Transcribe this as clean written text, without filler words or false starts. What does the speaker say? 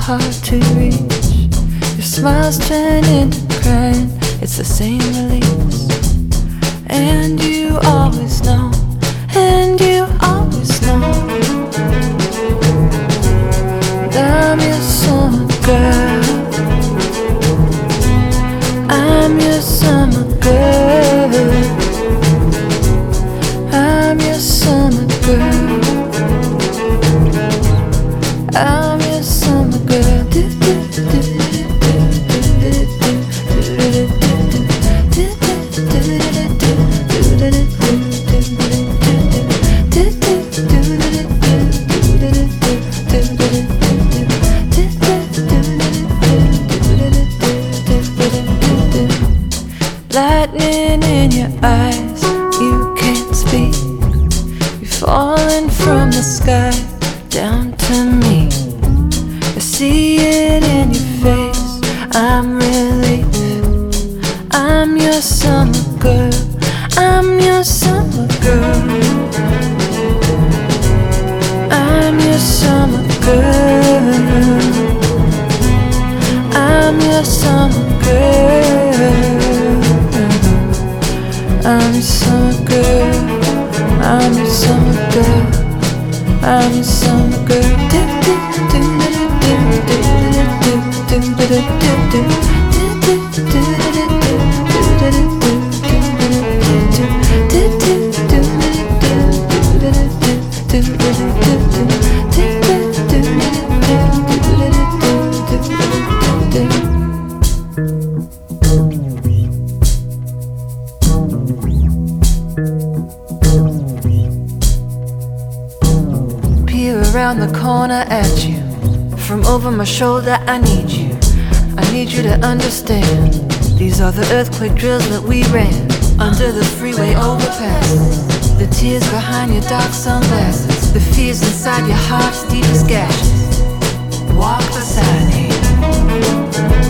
hard to reach. Your smiles turn into crying, it's the same release. And you always know, and you always know that I'm your summer girl. I'm your summer girl. I'm your summer girl. I'm your summer girl. Lightning in your eyes, you can't speak. You're falling from the sky down to me. I see it in your face, I'm relief. I'm your summer girl, I'm your summer girl. I'm your summer girl. I'm your summer girl. I'm your summer girl. I'm your summer girl. I'm your summer girl. Peer around the corner at you. From over my shoulder, I need you. I need you to understand. These are the earthquake drills that we ran under the freeway overpass. The tears behind your dark sunglasses, the fears inside your heart's deepest gashes. Walk beside me.